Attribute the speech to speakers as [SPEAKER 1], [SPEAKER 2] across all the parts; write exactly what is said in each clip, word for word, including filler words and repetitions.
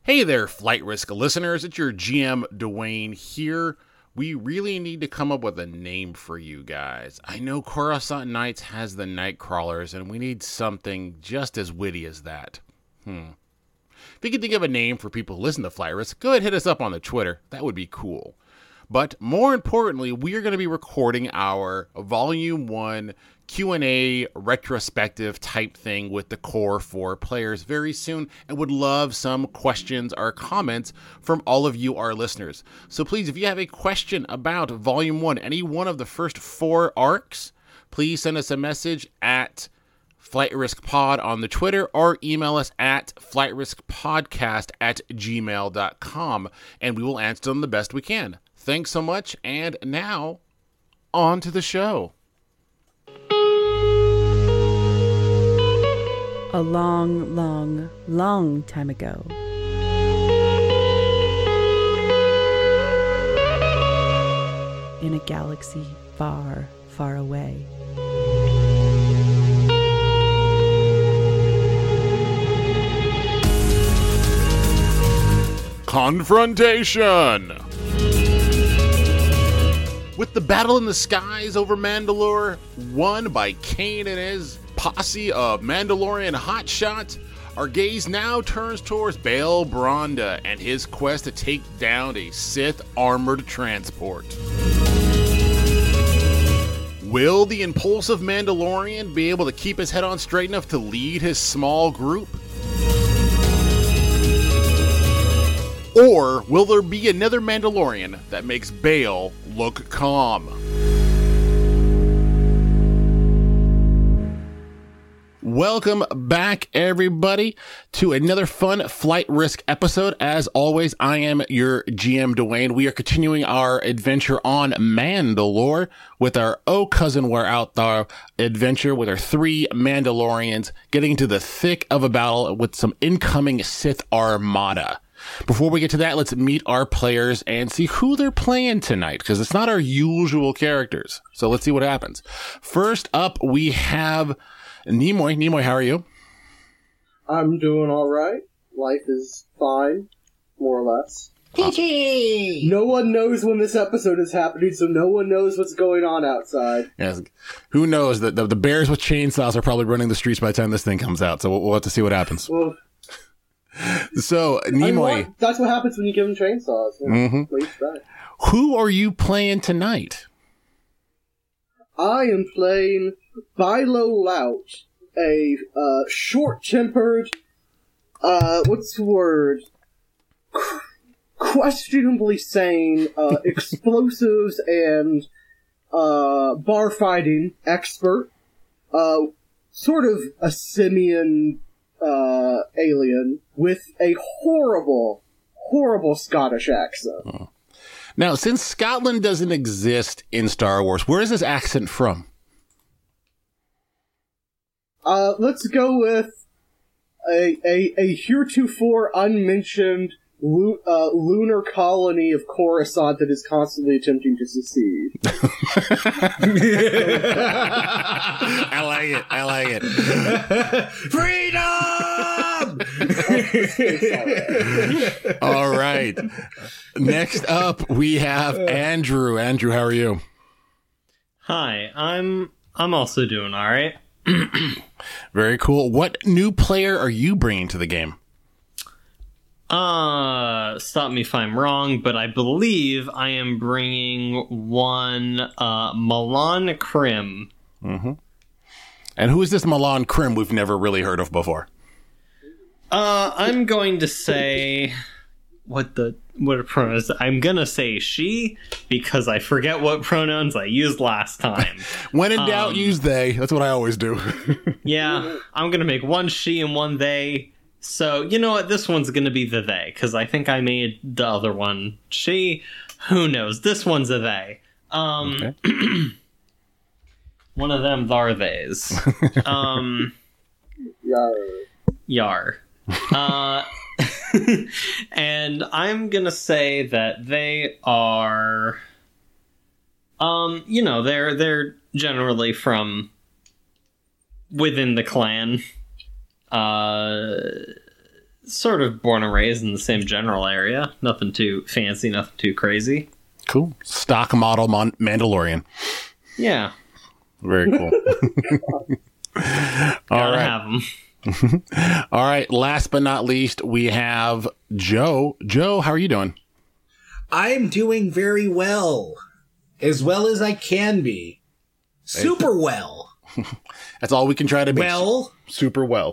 [SPEAKER 1] Hey there, Flight Risk listeners. It's your G M, Dwayne, here. We really need to come up with a name for you guys. I know Coruscant Nights has the Nightcrawlers, and we need something just as witty as that. Hmm. If you can think of a name for people who listen to Flight Risk, go ahead and hit us up on the Twitter. That would be cool. But more importantly, we are going to be recording our Volume one Q and A retrospective type thing with the core four players very soon, and would love some questions or comments from all of you, our listeners. So please, if you have a question about Volume one, any one of the first four arcs, please send us a message at Flight Risk Pod on the Twitter, or email us at flightriskpodcast at gmail dot com, and we will answer them the best we can. Thanks so much, and now, on to the show.
[SPEAKER 2] A long, long, long time ago. In a galaxy far, far away.
[SPEAKER 1] Confrontation! With the battle in the skies over Mandalore won by Kane and his posse of Mandalorian hotshots, our gaze now turns towards Bail Bronda and his quest to take down a Sith armored transport. Will the impulsive Mandalorian be able to keep his head on straight enough to lead his small group? Or will there be another Mandalorian that makes Bail look calm? Welcome back, everybody, to another fun Flight Risk episode. As always, I am your G M, Dwayne. We are continuing our adventure on Mandalore with our Oh Cousin We're Out There adventure with our three Mandalorians getting into the thick of a battle with some incoming Sith Armada. Before we get to that, let's meet our players and see who they're playing tonight, because it's not our usual characters. So let's see what happens. First up, we have Nimoy. Nimoy, how are you?
[SPEAKER 3] I'm doing all right. Life is fine, more or less.
[SPEAKER 1] Awesome.
[SPEAKER 3] No one knows when this episode is happening, so no one knows what's going on outside.
[SPEAKER 1] Yes. Who knows? The, the, the bears with chainsaws are probably running the streets by the time this thing comes out, so we'll, we'll have to see what happens.
[SPEAKER 3] Well,
[SPEAKER 1] So, Nimoy.
[SPEAKER 3] I mean, what? That's what happens when you give them chainsaws. You know,
[SPEAKER 1] mm-hmm. Who are you playing tonight?
[SPEAKER 3] I am playing Bilo Lout, a uh, short-tempered, uh, what's the word? Qu- questionably sane, uh, explosives and uh, bar fighting expert, uh, sort of a simian uh, alien with a horrible, horrible Scottish accent.
[SPEAKER 1] Oh. Now, since Scotland doesn't exist in Star Wars, where is this accent from?
[SPEAKER 3] Uh, let's go with a, a, a heretofore unmentioned lu- uh, lunar colony of Coruscant that is constantly attempting to secede.
[SPEAKER 1] I like it. I like it. Freedom! All right. Next up, we have Andrew. Andrew, how are you?
[SPEAKER 4] Hi, I'm I'm also doing all right.
[SPEAKER 1] Very cool. What new player are you bringing to the game?
[SPEAKER 4] Uh, stop me if I'm wrong, but I believe I am bringing one uh, Milan Krim.
[SPEAKER 1] Mm-hmm. And who is this Milan Krim we've never really heard of before?
[SPEAKER 4] Uh, I'm going to say what the what are pronouns? I'm gonna say she because I forget what pronouns I used last time.
[SPEAKER 1] When in doubt,
[SPEAKER 4] um,
[SPEAKER 1] use they. That's what I always do.
[SPEAKER 4] Yeah, I'm gonna make one she and one they. So you know what? This one's gonna be the they because I think I made the other one she. Who knows? This one's a they. Um, okay. One of them are theys. Um,
[SPEAKER 3] Yar.
[SPEAKER 4] Yar. Uh, and I'm gonna say that they are, um, you know, they're they're generally from within the clan. Uh, sort of born and raised in the same general area. Nothing too fancy, nothing too crazy.
[SPEAKER 1] Cool. Stock model Mon- Mandalorian.
[SPEAKER 4] Yeah.
[SPEAKER 1] Very cool. All
[SPEAKER 4] Gotta
[SPEAKER 1] right.
[SPEAKER 4] have them.
[SPEAKER 1] All right. Last but not least, we have Joe. Joe, how are you doing?
[SPEAKER 5] I'm doing very well. As well as I can be. Super well.
[SPEAKER 1] That's all we can try to be.
[SPEAKER 5] Well.
[SPEAKER 1] Super well.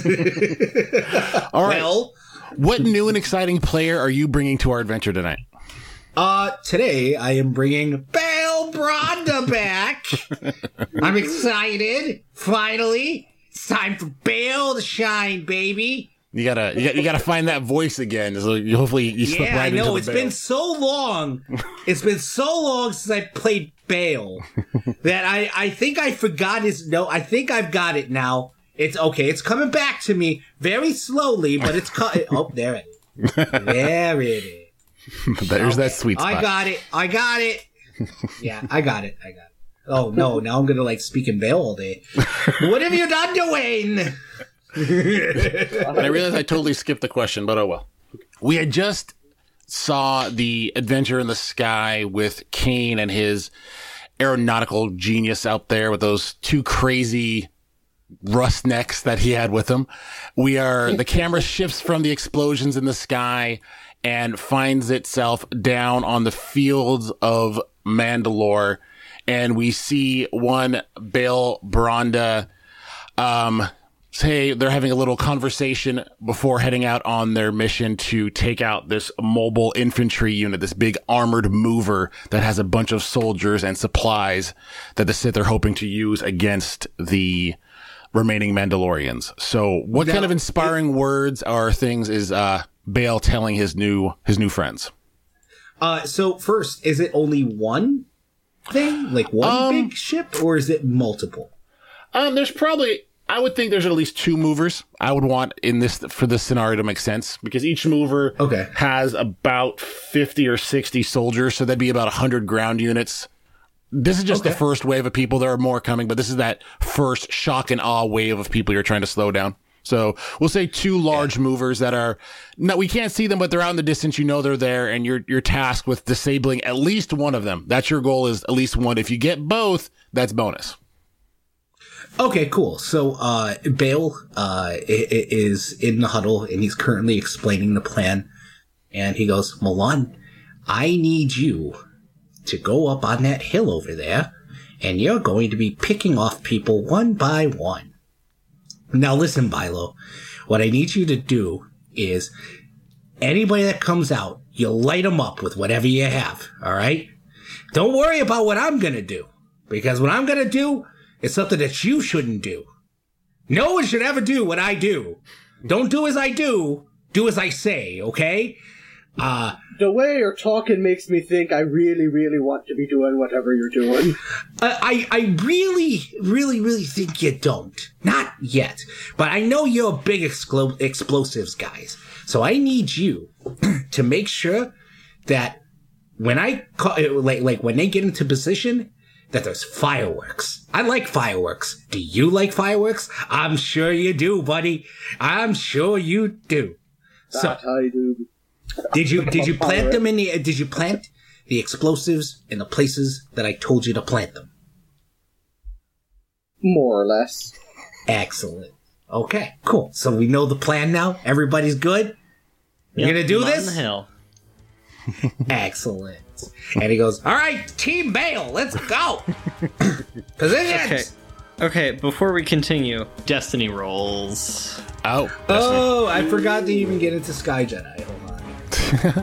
[SPEAKER 1] All right.
[SPEAKER 5] Well.
[SPEAKER 1] What new and exciting player are you bringing to our adventure tonight?
[SPEAKER 5] Uh, today I am bringing Bail Bronda back. I'm excited. Finally. It's time for Bail to shine, baby.
[SPEAKER 1] You gotta, you gotta, you gotta find that voice again. So you, hopefully you slip
[SPEAKER 5] Yeah,
[SPEAKER 1] right
[SPEAKER 5] I know.
[SPEAKER 1] into the
[SPEAKER 5] It's
[SPEAKER 1] Bail.
[SPEAKER 5] been so long. It's been so long since I played Bail that I, I think I forgot his. No, I think I've got it now. It's okay. It's coming back to me very slowly, but it's cut. Oh, there it is. There it is.
[SPEAKER 1] There's
[SPEAKER 5] Okay.
[SPEAKER 1] that sweet spot.
[SPEAKER 5] I got it. I got it. Yeah, I got it. I got it. Oh no! Now I'm gonna like speak in Bail all day. What have you done, Dwayne?
[SPEAKER 1] And I realized I totally skipped the question, but oh well. We had just saw the Adventure in the Sky with Kane and his aeronautical genius out there with those two crazy rust necks that he had with him. We are, the camera shifts from the explosions in the sky and finds itself down on the fields of Mandalore. And we see one Bail Bronda, um, say they're having a little conversation before heading out on their mission to take out this mobile infantry unit, this big armored mover that has a bunch of soldiers and supplies that the Sith are hoping to use against the remaining Mandalorians. So what
[SPEAKER 5] Now,
[SPEAKER 1] kind of inspiring words or things is uh, Bail telling his new his new friends?
[SPEAKER 5] Uh, so first, is it only one thing, like one
[SPEAKER 1] Um,
[SPEAKER 5] big ship, or is it multiple?
[SPEAKER 1] Um, there's probably, I would think there's at least two movers I would want in this for this scenario to make sense, because each mover
[SPEAKER 5] Okay.
[SPEAKER 1] has about fifty or sixty soldiers, so that'd be about one hundred ground units. This is just
[SPEAKER 5] Okay.
[SPEAKER 1] the first wave of people. There are more coming, but this is that first shock and awe wave of people you're trying to slow down. So we'll say two large movers that are, no, we can't see them, but they're out in the distance. You know they're there, and you're you're tasked with disabling at least one of them. That's your goal, is at least one. If you get both, that's bonus.
[SPEAKER 5] Okay, cool. So, uh, Bail, uh, i- i- is in the huddle and he's currently explaining the plan. And he goes, Milan, I need you to go up on that hill over there and you're going to be picking off people one by one. Now listen, Bilo, what I need you to do is anybody that comes out, you light them up with whatever you have. All right. Don't worry about what I'm going to do, because what I'm going to do is something that you shouldn't do. No one should ever do what I do. Don't do as I do. Do as I say. Okay. Uh,
[SPEAKER 3] The way you're talking makes me think I really, really want to be doing whatever you're doing.
[SPEAKER 5] I, I really, really, really think you don't. Not yet. But I know you're big exclo- explosives guys. So I need you to make sure that when I call, like, like when they get into position, that there's fireworks. I like fireworks. Do you like fireworks? I'm sure you do, buddy. I'm sure you do. So,
[SPEAKER 3] That I do.
[SPEAKER 5] did you did you plant them in the did you plant the explosives in the places that I told you to plant them?
[SPEAKER 3] More or less.
[SPEAKER 5] Excellent. Okay, cool. So we know the plan now. Everybody's good. You're
[SPEAKER 4] Yep,
[SPEAKER 5] gonna do
[SPEAKER 4] I'm on
[SPEAKER 5] this?
[SPEAKER 4] the hill.
[SPEAKER 5] Excellent. And he goes, "All right, Team Bail, let's go. Positions."
[SPEAKER 4] Okay. Okay, before we continue, Destiny rolls.
[SPEAKER 1] Oh, that's
[SPEAKER 5] Oh, I forgot to even get into Sky Jedi. Hold on.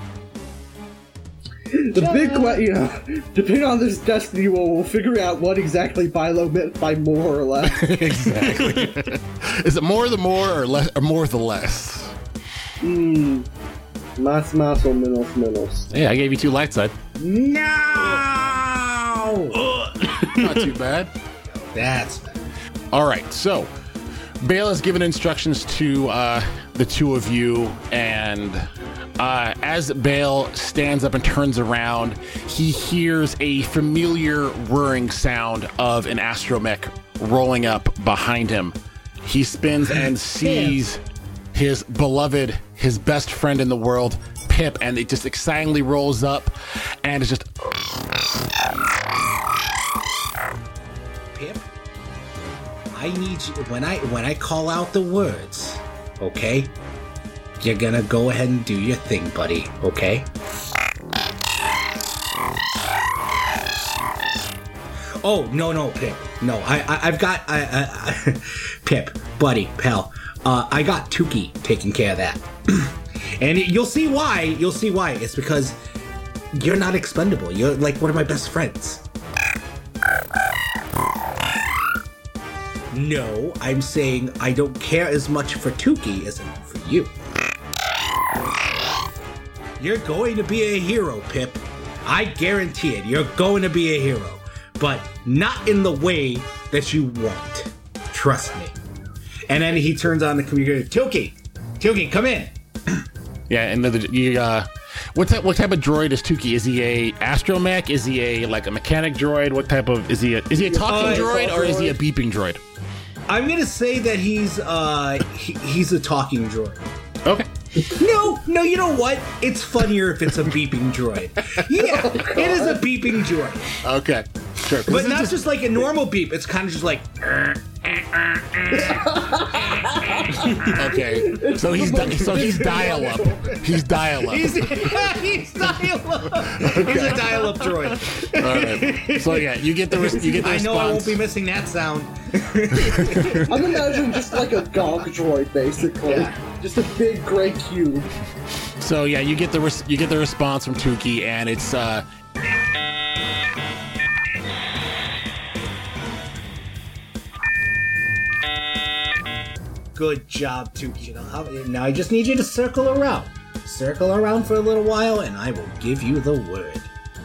[SPEAKER 3] The big question, you know, depending on this destiny roll, we'll figure out what exactly Bilo meant by more or less.
[SPEAKER 1] exactly. Is it more the more or less, or more the less?
[SPEAKER 3] Hmm. Mas, mas, or menos, menos.
[SPEAKER 1] Hey, I gave you two light side.
[SPEAKER 5] No.
[SPEAKER 1] Not too bad.
[SPEAKER 5] That's bad.
[SPEAKER 1] All right, so Bail has given instructions to uh, the two of you, and uh, as Bail stands up and turns around, he hears a familiar whirring sound of an astromech rolling up behind him. He spins and sees his beloved his best friend in the world, Pip, and it just excitingly rolls up, and it's just...
[SPEAKER 5] Pip, I need you, when I, when I call out the words, okay? You're gonna go ahead and do your thing, buddy, okay? Oh, no, no, Pip. No, I, I, I've got... I, I, I, Pip, buddy, pal, uh, I got Tukey taking care of that. And you'll see why. You'll see why. It's because you're not expendable. You're like one of my best friends. No, I'm saying I don't care as much for Tukey as I do for you. You're going to be a hero, Pip. I guarantee it. You're going to be a hero. But not in the way that you want. Trust me. And then he turns on the computer. Tukey! Tukey, come in!
[SPEAKER 1] Yeah, and the, you, uh, what type, what type of droid is Tukey? Is he a astromech? Is he a, like, a mechanic droid? What type of, is he a, is he a talking
[SPEAKER 5] Uh,
[SPEAKER 1] droid, or is he a
[SPEAKER 3] droid.
[SPEAKER 1] beeping droid?
[SPEAKER 5] I'm gonna say that he's, uh, he, he's a talking droid.
[SPEAKER 1] Okay.
[SPEAKER 5] No, no, you know what? It's funnier if it's a beeping droid. Yeah, it is a beeping droid.
[SPEAKER 1] Okay. Sure. 'Cause
[SPEAKER 5] But
[SPEAKER 1] this
[SPEAKER 5] not
[SPEAKER 1] is
[SPEAKER 5] just like a normal beep. It's kind of just like...
[SPEAKER 1] Okay. So he's, di- so he's dial-up. He's dial-up.
[SPEAKER 5] He's, he's dial-up. He's a dial-up droid.
[SPEAKER 1] All right. So yeah, you get the, res- you get the
[SPEAKER 5] I
[SPEAKER 1] response.
[SPEAKER 5] know I won't be missing that sound.
[SPEAKER 3] I'm imagining just like a Gog droid, basically.
[SPEAKER 5] Yeah.
[SPEAKER 3] Just a big gray cube.
[SPEAKER 1] So yeah, you get the res- you get the response from Tukey, and it's uh.
[SPEAKER 5] Good job, Tukey. Now, now I just need you to circle around. Circle around for a little while, and I will give you the word.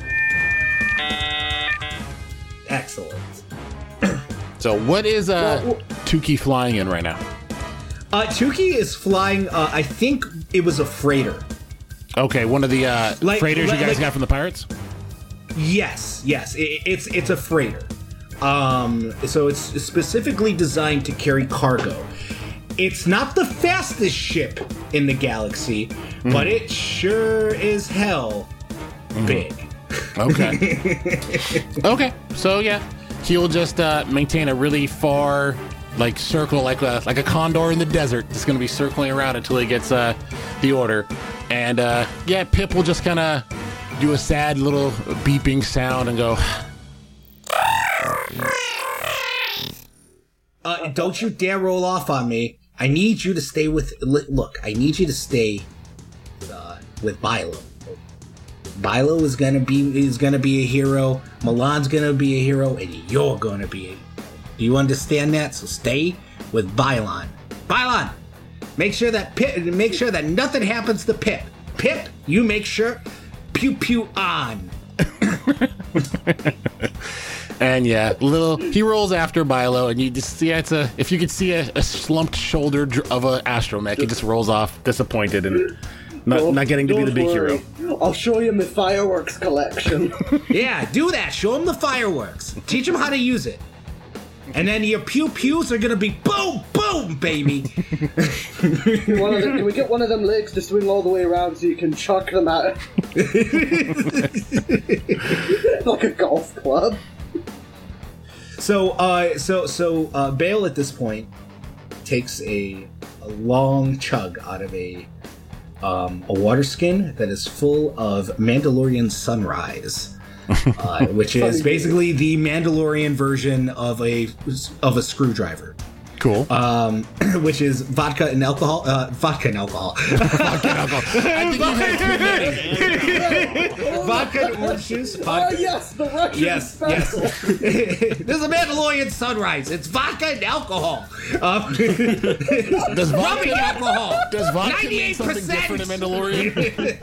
[SPEAKER 5] Excellent.
[SPEAKER 1] So what is uh
[SPEAKER 3] Well, well-
[SPEAKER 1] Tukey flying in right now?
[SPEAKER 5] Uh, Tukey is flying, uh, I think it was a freighter.
[SPEAKER 1] Okay, one of the uh,
[SPEAKER 5] Like-
[SPEAKER 1] freighters
[SPEAKER 5] like-
[SPEAKER 1] you guys
[SPEAKER 5] like-
[SPEAKER 1] got from the pirates.
[SPEAKER 5] Yes, yes, it, it's it's a freighter. Um, so it's specifically designed to carry cargo. It's not the fastest ship in the galaxy,
[SPEAKER 1] Mm-hmm.
[SPEAKER 5] but it sure is hell big.
[SPEAKER 1] Okay. Okay. So yeah, he'll just uh, maintain a really far, like circle, like a like a condor in the desert. It's gonna be circling around until he gets uh, the order, and uh, yeah, Pip will just kind of do a sad little beeping sound and go.
[SPEAKER 5] Uh, don't you dare roll off on me. I need you to stay with. li- Look, I need you to stay uh, with Bilo. Bilo is gonna be is gonna be a hero. Milan's gonna be a hero, and you're gonna be a hero. Do you understand that? So stay with Bylon. Bylon, make sure that Pip, make sure that nothing happens to Pip. Pip, you make sure. Pew pew on.
[SPEAKER 1] And yeah, little he rolls after Bilo, and you just see it's a if you could see a, a slumped shoulder dr- of a astromech, he just rolls off disappointed and not,
[SPEAKER 3] Don't-
[SPEAKER 1] not getting to be the
[SPEAKER 3] don't
[SPEAKER 1] big
[SPEAKER 3] worry.
[SPEAKER 1] hero.
[SPEAKER 3] I'll show you my fireworks collection.
[SPEAKER 5] Yeah, do that. Show him the fireworks. Teach him how to use it. And then your pew pews are gonna be boom, boom, baby.
[SPEAKER 3] One of the, can we get one of them legs to swing all the way around so you can chuck them out? Like a golf club.
[SPEAKER 5] So, uh, so, so, uh, Bale at this point takes a, a long chug out of a, um, a water skin that is full of Mandalorian Sunrise, uh, which is
[SPEAKER 3] Funny
[SPEAKER 5] basically the Mandalorian version of a of a screwdriver.
[SPEAKER 1] Cool.
[SPEAKER 5] Um, which is vodka and alcohol. Uh, vodka and alcohol.
[SPEAKER 1] Vodka and alcohol. I think you've had too many.
[SPEAKER 5] Vodka and orange juice.
[SPEAKER 3] Oh
[SPEAKER 5] Vodka.
[SPEAKER 3] yes, the Russian
[SPEAKER 5] Yes,
[SPEAKER 3] special.
[SPEAKER 5] yes. This is a Mandalorian Sunrise. It's vodka and alcohol. Um,
[SPEAKER 1] Does
[SPEAKER 5] rubbing
[SPEAKER 1] vodka,
[SPEAKER 5] alcohol.
[SPEAKER 1] does vodka mean something different in Mandalorian?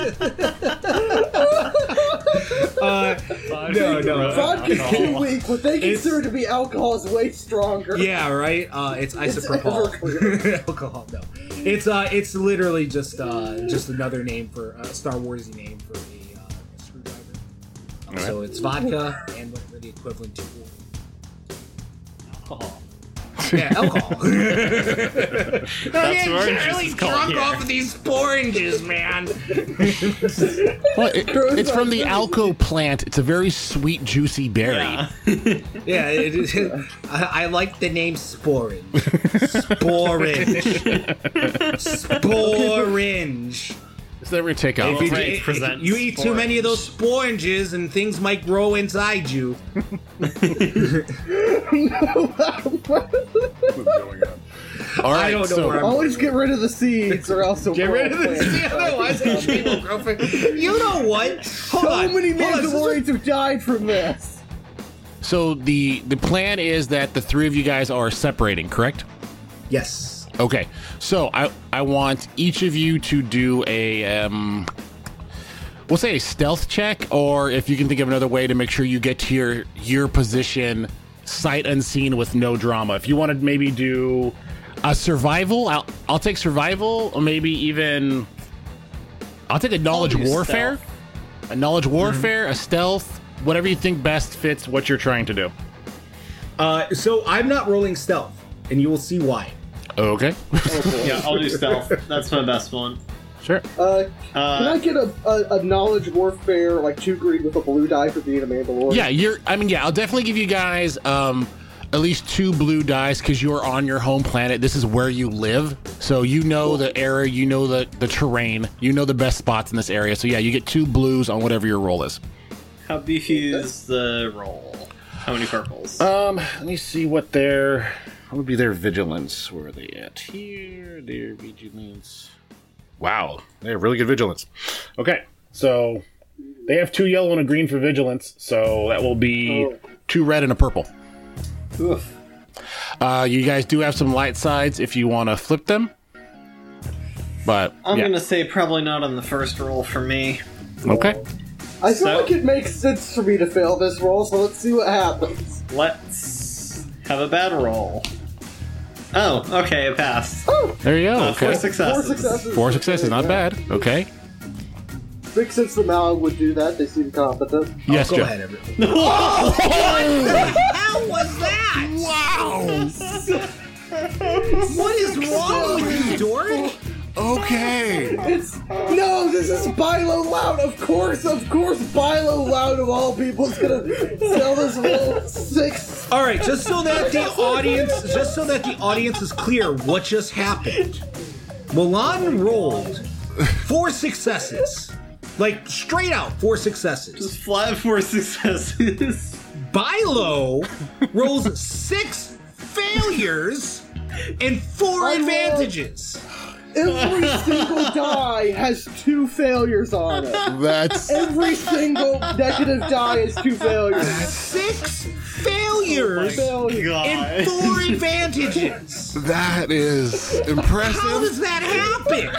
[SPEAKER 5] Uh, no, no.
[SPEAKER 3] Vodka's too weak. What they
[SPEAKER 5] It's-
[SPEAKER 3] consider to be alcohol is way stronger.
[SPEAKER 5] Yeah, right. Uh, it's isopropyl
[SPEAKER 3] Everclear.
[SPEAKER 5] alcohol. No, it's uh, it's literally just uh, just another name for a uh, Star Warsy name for a, uh, a screwdriver. Um, So it's vodka and whatever the equivalent to.
[SPEAKER 4] Alcohol.
[SPEAKER 5] Yeah, alcohol.
[SPEAKER 4] That's
[SPEAKER 5] I'm
[SPEAKER 4] what
[SPEAKER 5] getting
[SPEAKER 4] orange
[SPEAKER 5] really
[SPEAKER 4] juice is called
[SPEAKER 5] drunk
[SPEAKER 4] here.
[SPEAKER 5] off of these oranges, man.
[SPEAKER 1] Well, it, it's from the Alco plant. It's a very sweet, juicy berry.
[SPEAKER 4] Yeah.
[SPEAKER 5] Yeah, it is. I, I like the name Sporange. Sporange. Sporange.
[SPEAKER 1] It's never take out.
[SPEAKER 5] If you,
[SPEAKER 4] Right,
[SPEAKER 5] if
[SPEAKER 4] present
[SPEAKER 5] you eat too many of those sporanges and things might grow inside you.
[SPEAKER 1] All right,
[SPEAKER 5] I don't know
[SPEAKER 1] so
[SPEAKER 5] where I'm
[SPEAKER 3] Always get rid of the seeds, or else they'll
[SPEAKER 5] Get rid of
[SPEAKER 3] grow
[SPEAKER 5] this.
[SPEAKER 3] plants.
[SPEAKER 5] Otherwise, the tree will grow. for- You know what? Hold
[SPEAKER 3] So
[SPEAKER 5] on.
[SPEAKER 3] many
[SPEAKER 5] Hold on. This is-
[SPEAKER 3] Mandalorians have died from this.
[SPEAKER 1] so the the plan is that the three of you guys are separating, correct?
[SPEAKER 5] Yes.
[SPEAKER 1] Okay. So I I want each of you to do a um we'll say a stealth check, or if you can think of another way to make sure you get to your your position sight unseen with no drama. If you want to maybe do a survival, I'll I'll take survival, or maybe even I'll take a knowledge
[SPEAKER 4] do
[SPEAKER 1] warfare.
[SPEAKER 4] stealth.
[SPEAKER 1] A knowledge warfare, a stealth, whatever you think best fits what you're trying to do.
[SPEAKER 5] Uh, so I'm not rolling stealth, and you will see why.
[SPEAKER 1] Okay.
[SPEAKER 4] Yeah, I'll do stealth. That's my best one.
[SPEAKER 1] Sure.
[SPEAKER 3] Uh, can
[SPEAKER 4] Uh,
[SPEAKER 3] I get a, a, a knowledge warfare, like two green with a blue die for being a Mandalorian?
[SPEAKER 1] Yeah, you're. I mean, yeah, I'll definitely give you guys um, at least two blue dice because you're on your home planet. This is where you live, so you know the area, you know the the terrain, you know the best spots in this area. So yeah, you get two blues on whatever your roll is.
[SPEAKER 4] how beefy is the roll? How many purples?
[SPEAKER 1] Um, let me see what their what would be their vigilance. Where are they at here? Their vigilance. Wow, they have really good vigilance. Okay, so they have two yellow and a green for vigilance, so that will be
[SPEAKER 3] Oh.
[SPEAKER 1] two red and a purple.
[SPEAKER 4] Oof.
[SPEAKER 1] Uh, you guys do have some light sides if you want to flip them. But,
[SPEAKER 4] I'm
[SPEAKER 1] yeah.
[SPEAKER 4] gonna say probably not on the first roll for me.
[SPEAKER 1] Okay.
[SPEAKER 3] I feel
[SPEAKER 4] So-
[SPEAKER 3] like it makes sense for me to fail this roll, so let's see what happens.
[SPEAKER 4] Let's have a bad roll. Oh, okay, it passed.
[SPEAKER 3] Oh,
[SPEAKER 1] There you go.
[SPEAKER 4] Uh,
[SPEAKER 1] okay.
[SPEAKER 4] Four successes.
[SPEAKER 3] four successes.
[SPEAKER 1] Four successes, not
[SPEAKER 3] Yeah.
[SPEAKER 1] bad. Okay.
[SPEAKER 3] Makes sense that Malin would do that. They seem competent.
[SPEAKER 1] Yes,
[SPEAKER 5] Go
[SPEAKER 1] Joe.
[SPEAKER 5] ahead, everyone. What the hell was that?
[SPEAKER 1] Wow.
[SPEAKER 5] What is wrong with you, dork?
[SPEAKER 1] Okay.
[SPEAKER 3] It's no, this is Bilo Loud. Of course, of course, Bilo Loud of all people is gonna sell this roll six.
[SPEAKER 5] All right, just so that the audience, just so that the audience is clear, what just happened? Milan rolled four successes, like straight out four successes.
[SPEAKER 4] Just flat four successes.
[SPEAKER 5] Bilo rolls six failures and four
[SPEAKER 3] I rolled-
[SPEAKER 5] advantages.
[SPEAKER 3] Every single die has two failures on it.
[SPEAKER 1] That's
[SPEAKER 3] Every single negative die has two failures.
[SPEAKER 5] Six failures
[SPEAKER 3] Failure.
[SPEAKER 5] and
[SPEAKER 4] God.
[SPEAKER 5] four advantages.
[SPEAKER 1] that is
[SPEAKER 5] How
[SPEAKER 1] impressive.
[SPEAKER 5] does that happen?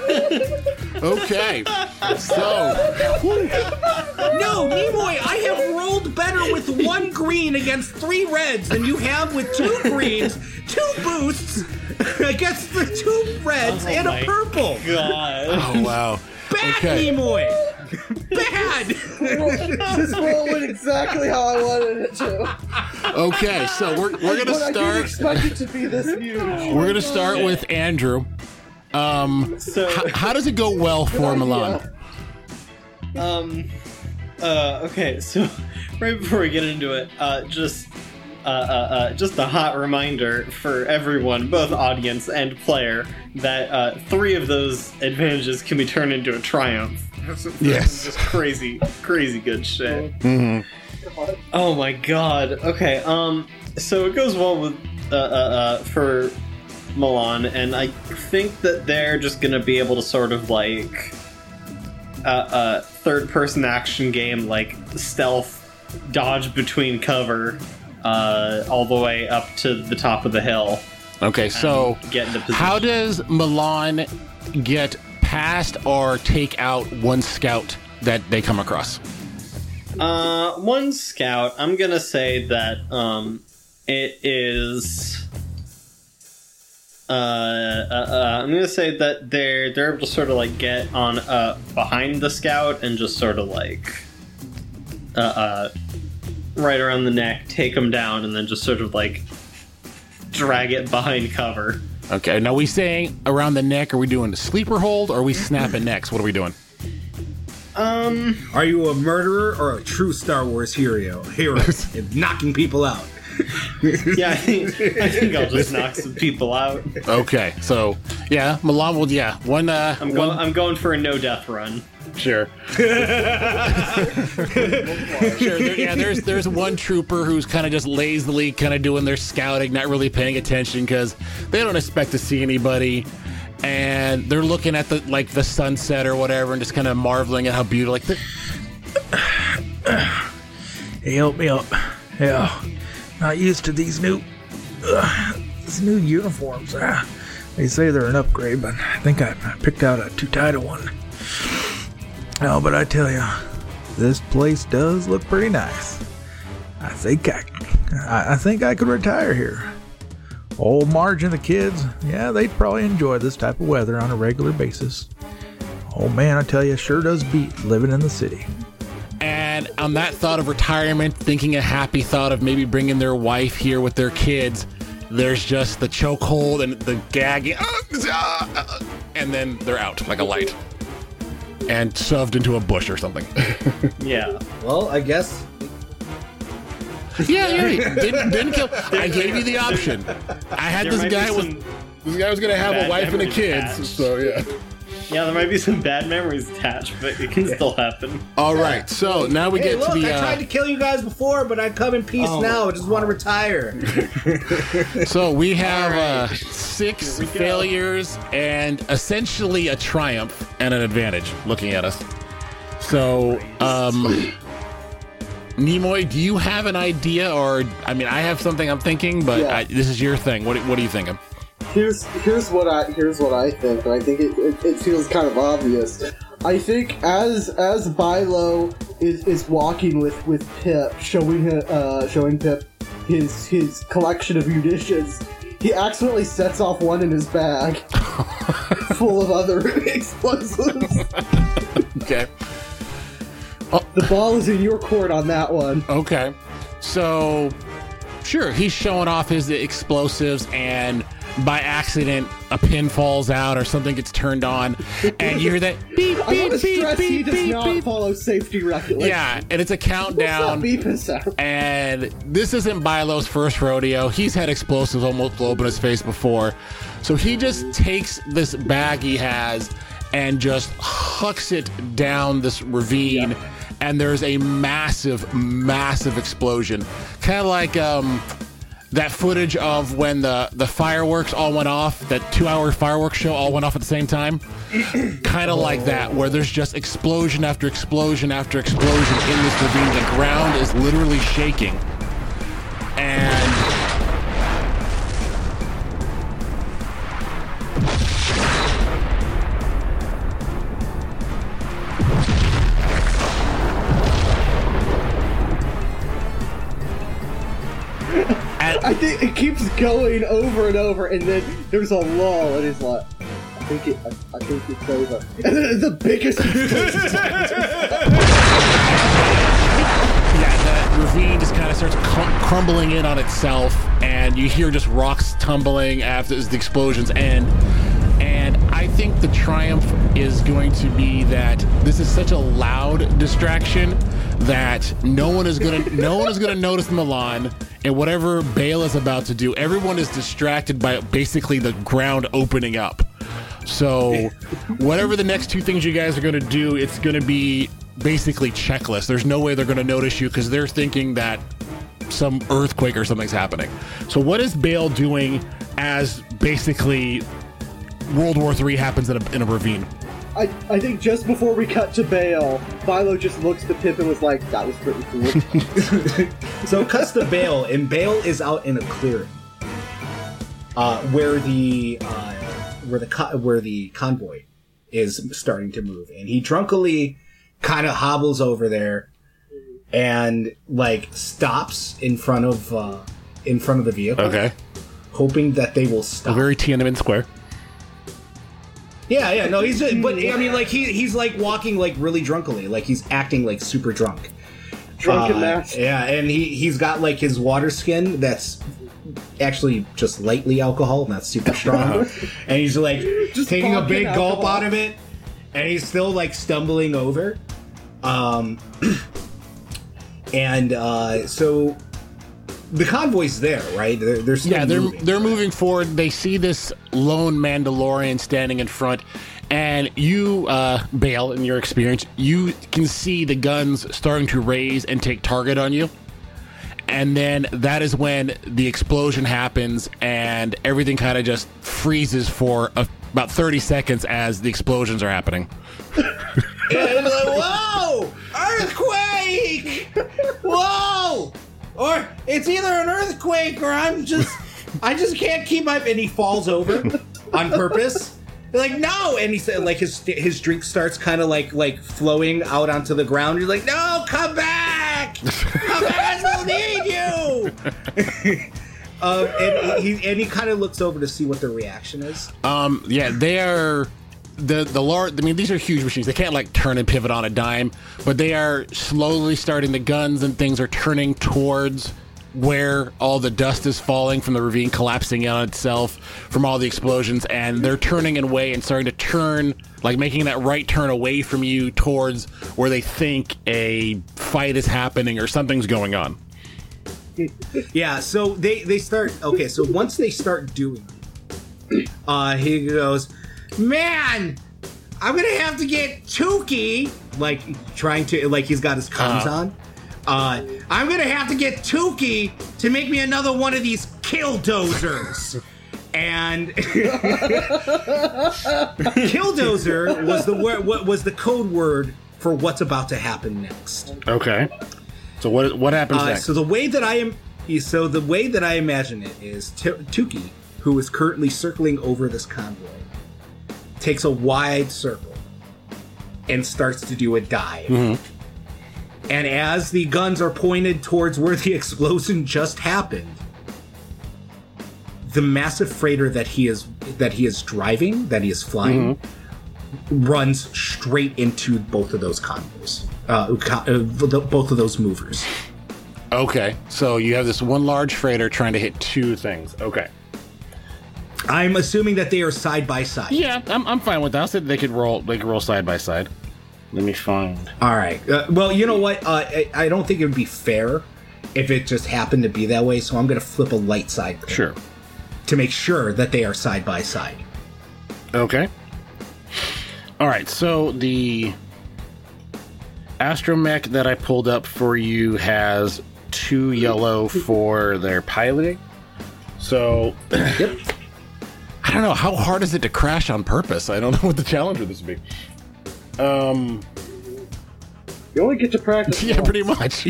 [SPEAKER 1] Okay. So,
[SPEAKER 5] No, Nimoy, I have rolled better with one green against three reds than you have with two greens, two boosts against the two reds,
[SPEAKER 4] Oh
[SPEAKER 5] and a
[SPEAKER 4] my
[SPEAKER 5] purple.
[SPEAKER 4] God.
[SPEAKER 1] oh wow.
[SPEAKER 5] Bad,
[SPEAKER 1] Okay.
[SPEAKER 5] Nimoy. Bad.
[SPEAKER 3] This roll went exactly how I wanted it to.
[SPEAKER 1] Okay, so we're we're gonna
[SPEAKER 3] But I didn't
[SPEAKER 1] start.
[SPEAKER 3] expect it to be this huge.
[SPEAKER 1] We're gonna start with Andrew. Um,
[SPEAKER 4] So,
[SPEAKER 1] h- how does it go well for Milan?
[SPEAKER 4] um, uh, okay, so right before we get into it, uh, just, uh, uh, uh, just a hot reminder for everyone, both audience and player, that uh, three of those advantages can be turned into a triumph.
[SPEAKER 1] Yes.
[SPEAKER 4] Just crazy, crazy good shit.
[SPEAKER 1] Mhm.
[SPEAKER 4] Oh my god. Okay. Um. So it goes well with uh, uh, uh for Milan, and I think that they're just gonna be able to sort of like uh, uh third-person action game, like stealth, dodge between cover, uh, all the way up to the top of the hill.
[SPEAKER 1] Okay, so
[SPEAKER 4] and get into position.
[SPEAKER 1] how does Milan get past or take out one scout that they come across?
[SPEAKER 4] Uh, one scout. I'm gonna say that um, it is. Uh, uh, uh, I'm gonna say that they're they're able to sort of like get on uh behind the scout and just sort of like uh, uh right around the neck, take him down, and then just sort of like drag it behind cover.
[SPEAKER 1] Okay, now we saying around the neck, are we doing the sleeper hold or are we snapping necks? What are we doing?
[SPEAKER 4] Um,
[SPEAKER 5] Are you a murderer or a true Star Wars hero? Hero and knocking people out.
[SPEAKER 4] yeah, I think, I think I'll just knock some people out.
[SPEAKER 1] Okay, so yeah, Milan will. Yeah, one. Uh,
[SPEAKER 4] I'm
[SPEAKER 1] one,
[SPEAKER 4] going. I'm going for a no death run.
[SPEAKER 1] Sure. sure. There, yeah, there's there's one trooper who's kind of just lazily kind of doing their scouting, not really paying attention because they don't expect to see anybody, and they're looking at the like the sunset or whatever, and just kind of marveling at how beautiful. Like, the...
[SPEAKER 6] hey, help me up. Yeah, not used to these new uh, these new uniforms. Uh, they say they're an upgrade, but I think I picked out a too tight a one. No, but I tell you, this place does look pretty nice. I think I, I, I think I could retire here. Old Marge and the kids, yeah, they'd probably enjoy this type of weather on a regular basis. Oh man, I tell you, sure does beat living in the city.
[SPEAKER 1] And on that thought of retirement, thinking a happy thought of maybe bringing their wife here with their kids, there's just the chokehold and the gagging, and then they're out like a light. And shoved into a bush or something.
[SPEAKER 4] Yeah.
[SPEAKER 5] Well, I guess.
[SPEAKER 1] yeah, yeah. Didn't, didn't kill. I gave you the option. I had
[SPEAKER 4] There
[SPEAKER 1] this
[SPEAKER 4] might
[SPEAKER 1] guy
[SPEAKER 4] be
[SPEAKER 1] was
[SPEAKER 4] some
[SPEAKER 1] this guy was gonna have a
[SPEAKER 4] bad
[SPEAKER 1] wife and a
[SPEAKER 4] memories
[SPEAKER 1] kid.
[SPEAKER 4] attached.
[SPEAKER 1] So yeah.
[SPEAKER 4] Yeah, there might be some bad memories attached, but it can still happen.
[SPEAKER 1] All right. So now we
[SPEAKER 5] Hey,
[SPEAKER 1] get
[SPEAKER 5] look,
[SPEAKER 1] to the.
[SPEAKER 5] I
[SPEAKER 1] Uh,
[SPEAKER 5] tried to kill you guys before, but I come in peace
[SPEAKER 3] Oh.
[SPEAKER 5] now. I just want to retire.
[SPEAKER 1] So we have uh,
[SPEAKER 4] right.
[SPEAKER 1] six
[SPEAKER 4] Here we go.
[SPEAKER 1] failures and essentially a triumph and an advantage looking at us. So, um, Nimoy, do you have an idea, or I mean, I have something I'm thinking, but
[SPEAKER 3] Yeah.
[SPEAKER 1] I, this is your thing. What what are you thinking?
[SPEAKER 3] Here's here's what I here's what I think, and I think it, it, it feels kind of obvious. I think as as Bilo is, is walking with, with Pip, showing him, uh, showing Pip his his collection of munitions, he accidentally sets off one in his bag, full of other explosives.
[SPEAKER 1] Okay.
[SPEAKER 3] The ball is in your court on that one.
[SPEAKER 1] Okay. So, sure, he's showing off his explosives, and by accident, a pin falls out or something gets turned on, and you hear that beep,
[SPEAKER 3] I want to
[SPEAKER 1] beep, beep,
[SPEAKER 3] stress he
[SPEAKER 1] beep,
[SPEAKER 3] does
[SPEAKER 1] beep,
[SPEAKER 3] not
[SPEAKER 1] beep.
[SPEAKER 3] follow safety regulations.
[SPEAKER 1] Yeah, and it's a
[SPEAKER 3] What's that
[SPEAKER 1] countdown.
[SPEAKER 3] beeping sound?
[SPEAKER 1] And this isn't Bilo's first rodeo. He's had explosives almost blow up in his face before. So he just takes this bag he has and just hucks it down this ravine.
[SPEAKER 3] Yeah.
[SPEAKER 1] And there's a massive, massive explosion. Kind of like um, that footage of when the, the fireworks all went off, that two-hour fireworks show all went off at the same time. Kind of like that, where there's just explosion after explosion after explosion in this ravine. The ground is literally shaking. And
[SPEAKER 3] I think it keeps going over and over, and then there's a lull, and it's like, I think it, I, I think it's over, and then the biggest explosion.
[SPEAKER 1] yeah, the ravine just kind of starts cr- crumbling in on itself, and you hear just rocks tumbling after the explosions end. And I think the triumph is going to be that this is such a loud distraction that no one is gonna no one is gonna notice Milan, and whatever Bale is about to do, everyone is distracted by basically the ground opening up. So whatever the next two things you guys are gonna do, it's gonna be basically checklist. There's no way they're gonna notice you because they're thinking that some earthquake or something's happening. So what is Bale doing as basically World War Three happens in a, in a ravine?
[SPEAKER 3] I, I think just before we cut to Bale, Philo just looks to Pip and was like, that was pretty cool.
[SPEAKER 5] So it cuts to Bale, and Bale is out in a clearing, uh, where the uh, where the co- where the convoy is starting to move, and he drunkenly kind of hobbles over there and like stops in front of uh, in front of the vehicle,
[SPEAKER 1] Okay.
[SPEAKER 5] hoping that they will
[SPEAKER 1] A
[SPEAKER 5] stop.
[SPEAKER 1] very Tiananmen Square.
[SPEAKER 5] Yeah, yeah, no, he's but I mean, like he he's like walking like really drunkily, like he's acting like super drunk.
[SPEAKER 3] Drunken
[SPEAKER 5] Uh,
[SPEAKER 3] match.
[SPEAKER 5] Yeah, and he he's got like his water skin that's actually just lightly alcohol, not super strong. And he's like
[SPEAKER 3] Just
[SPEAKER 5] taking a
[SPEAKER 3] vodka
[SPEAKER 5] big
[SPEAKER 3] and
[SPEAKER 5] gulp
[SPEAKER 3] alcohol.
[SPEAKER 5] out of it, and he's still like stumbling over. Um, and uh, so the convoy's there, right? They're, they're still
[SPEAKER 1] Yeah, they're
[SPEAKER 5] moving.
[SPEAKER 1] they're moving forward. They see this lone Mandalorian standing in front, and you, uh, Bale, in your experience, you can see the guns starting to raise and take target on you. And then that is when the explosion happens, and everything kind of just freezes for a, about thirty seconds as the explosions are happening.
[SPEAKER 5] Yeah, it's like, whoa! Earthquake! Whoa! Or it's either an earthquake or I'm just, I just can't keep my. And he falls over on purpose. They're like, no! And he said, like his his drink starts kind of like like flowing out onto the ground. He's like, no, come back! Come back! I still need you! um, and he and he kind of looks over to see what the reaction is.
[SPEAKER 1] Um, yeah, they are the the large. I mean, these are huge machines. They can't like turn and pivot on a dime, but they are slowly starting. The guns and things are turning towards where all the dust is falling from the ravine collapsing in on itself from all the explosions, and they're turning away and starting to turn, like making that right turn away from you towards where they think a fight is happening or something's going on.
[SPEAKER 5] Yeah, so they they start. Okay, so once they start doing it, uh, he goes, man, I'm gonna have to get Tukey, like trying to, like he's got his comms
[SPEAKER 1] Uh-huh.
[SPEAKER 5] on. Uh, I'm gonna have to get Tukey to make me another one of these killdozers. And killdozer was the word. What was the code word for what's about to happen next?
[SPEAKER 1] Okay. So what what happens
[SPEAKER 5] Uh,
[SPEAKER 1] next?
[SPEAKER 5] so the way that I am, so the way that I imagine it is T- Tukey, who is currently circling over this convoy, takes a wide circle and starts to do a dive.
[SPEAKER 1] Mm-hmm.
[SPEAKER 5] And as the guns are pointed towards where the explosion just happened, the massive freighter that he is that he is driving, that he is flying,
[SPEAKER 1] Mm-hmm.
[SPEAKER 5] runs straight into both of those convoys, uh, co- uh, the, both of those movers.
[SPEAKER 1] Okay, so you have this one large freighter trying to hit two things. Okay.
[SPEAKER 5] I'm assuming that they are side by side.
[SPEAKER 1] Yeah, I'm, I'm fine with that. I said they could roll they could roll side by side. Let me find.
[SPEAKER 5] All right. Uh, well, you know what? Uh, I, I don't think it would be fair if it just happened to be that way. So I'm going to flip a light side coin
[SPEAKER 1] Sure.
[SPEAKER 5] to make sure that they are side by side.
[SPEAKER 1] Okay. All right. So the astromech that I pulled up for you has two yellow for their piloting. So
[SPEAKER 5] Yep.
[SPEAKER 1] I don't know, how hard is it to crash on purpose? I don't know what the challenge with this would be. Um.
[SPEAKER 3] You only get to practice.
[SPEAKER 1] Yeah,
[SPEAKER 3] once.
[SPEAKER 1] pretty much.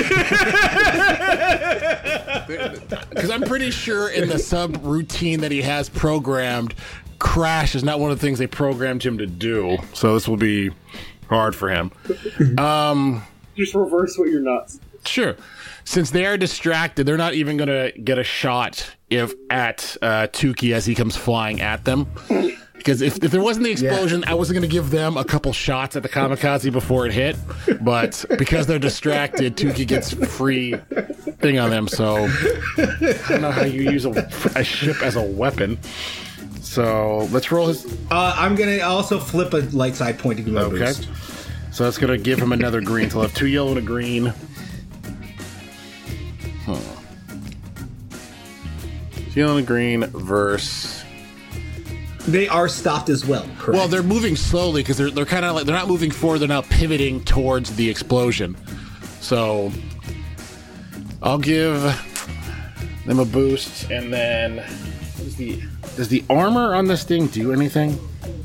[SPEAKER 1] Because I'm pretty sure in the sub routine that he has programmed, crash is not one of the things they programmed him to do. So this will be hard for him. Um,
[SPEAKER 3] Just reverse what you're nuts.
[SPEAKER 1] sure. Since they are distracted, they're not even going to get a shot if at uh, Tukey as he comes flying at them. Because if, if there wasn't the explosion, I wasn't going to give them a couple shots at the kamikaze before it hit. But because they're distracted, Tukey gets free thing on them. So I don't know how you use a, a ship as a weapon. So let's roll his.
[SPEAKER 5] Uh, I'm going to also flip a light side point to give him a
[SPEAKER 1] Okay.
[SPEAKER 5] boost.
[SPEAKER 1] So that's going to give him another green. So he'll have two yellow and a green. Huh. Yellow and green versus.
[SPEAKER 5] They are stopped as well, correct?
[SPEAKER 1] Well, they're moving slowly because they're they're kind of like they're not moving forward. They're now pivoting towards the explosion. So I'll give them a boost, and then does the does the armor on this thing do anything?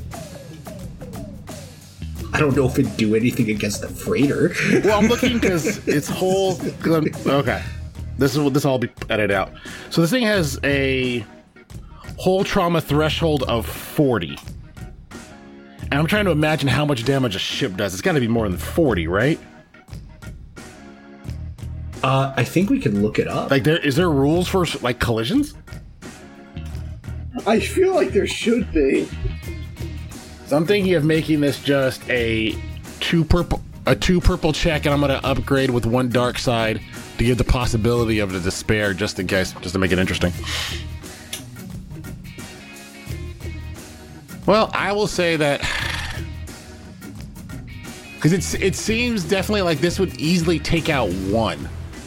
[SPEAKER 5] I don't know if it'd do anything against the freighter.
[SPEAKER 1] Well, I'm looking because its whole okay. This is this will all be edited out. So this thing has a whole trauma threshold of forty. And I'm trying to imagine how much damage a ship does. It's got to be more than forty, right?
[SPEAKER 5] Uh, I think we can look it up.
[SPEAKER 1] Like, there is there rules for like collisions?
[SPEAKER 3] I feel like there should be.
[SPEAKER 1] So I'm thinking of making this just a two per a two purple check, and I'm going to upgrade with one dark side to give the possibility of the despair, just in case, just to make it interesting. Well, I will say that because it's it seems definitely like this would easily take out one.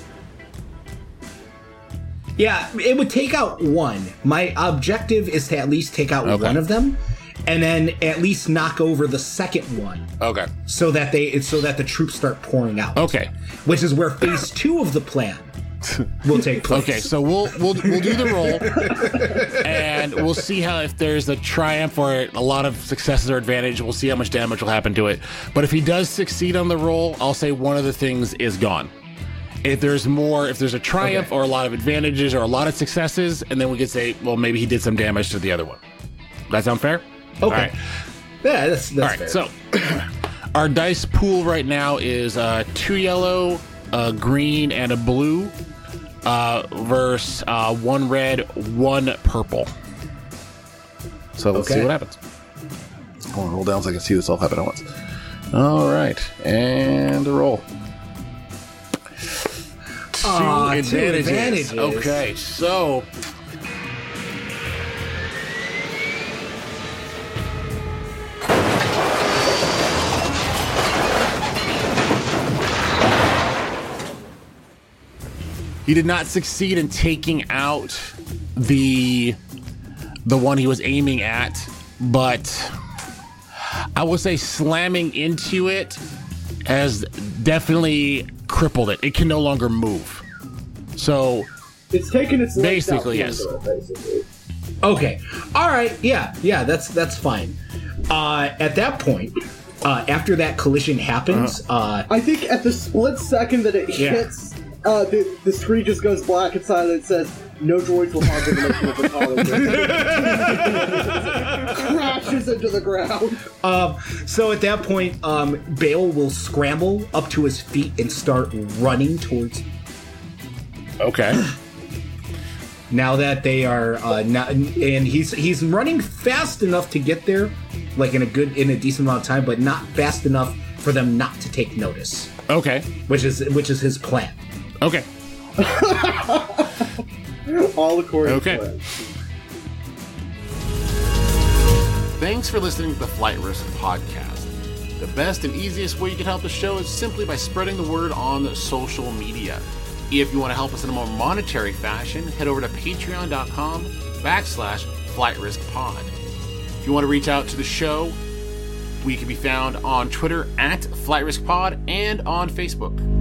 [SPEAKER 5] Yeah, it would take out one. My objective is to at least take out
[SPEAKER 1] Okay.
[SPEAKER 5] one of them, and then at least knock over the second one,
[SPEAKER 1] Okay.
[SPEAKER 5] so that they so that the troops start pouring out.
[SPEAKER 1] Okay.
[SPEAKER 5] Which is where phase two of the plan will take place.
[SPEAKER 1] Okay, so we'll we'll we'll do the roll, and we'll see how if there's a triumph or a lot of successes or advantage. We'll see how much damage will happen to it. But if he does succeed on the roll, I'll say one of the things is gone. If there's more, if there's a triumph
[SPEAKER 5] Okay.
[SPEAKER 1] or a lot of advantages or a lot of successes, and then we could say, well, maybe he did some damage to the other one. That sound fair?
[SPEAKER 5] Okay.
[SPEAKER 1] All right.
[SPEAKER 5] Yeah, that's that's
[SPEAKER 1] All right.
[SPEAKER 5] fair.
[SPEAKER 1] So our dice pool right now is uh, two yellow, a green, and a blue. Uh, versus uh, one red, one purple. So let's
[SPEAKER 5] Okay.
[SPEAKER 1] see what happens. Hold on, roll down so I can see this all happen at once. All right, and a roll. Two
[SPEAKER 5] Aw, two
[SPEAKER 1] advantages.
[SPEAKER 5] advantages.
[SPEAKER 1] Okay, so he did not succeed in taking out the the one he was aiming at, but I would say slamming into it has definitely crippled it. It can no longer move. So
[SPEAKER 3] It's taking its legs out
[SPEAKER 1] Basically,
[SPEAKER 3] from
[SPEAKER 1] yes.
[SPEAKER 3] under it, basically.
[SPEAKER 5] Okay. All right. Yeah. Yeah. That's that's fine. Uh, at that point, uh, after that collision happens, uh,
[SPEAKER 3] I think at the split second that it
[SPEAKER 5] Yeah.
[SPEAKER 3] hits, uh, the, the screen just goes black and silent. It says, "No droids will harm the relation of the crashes into the ground.
[SPEAKER 5] um, so at that point, um, Bale will scramble up to his feet and start running towards.
[SPEAKER 1] okay.
[SPEAKER 5] Now that they are uh, not, and he's he's running fast enough to get there, like in a good in a decent amount of time, but not fast enough for them not to take notice,
[SPEAKER 1] Okay.
[SPEAKER 5] which is which is his plan.
[SPEAKER 1] Okay.
[SPEAKER 3] All according
[SPEAKER 1] Okay.
[SPEAKER 3] to plan.
[SPEAKER 1] Thanks for listening to the Flight Risk Podcast. The best and easiest way you can help the show is simply by spreading the word on social media. If you want to help us in a more monetary fashion, head over to patreon.com backslash Flight Risk Pod. If you want to reach out to the show, we can be found on Twitter at Flight Risk Pod and on Facebook.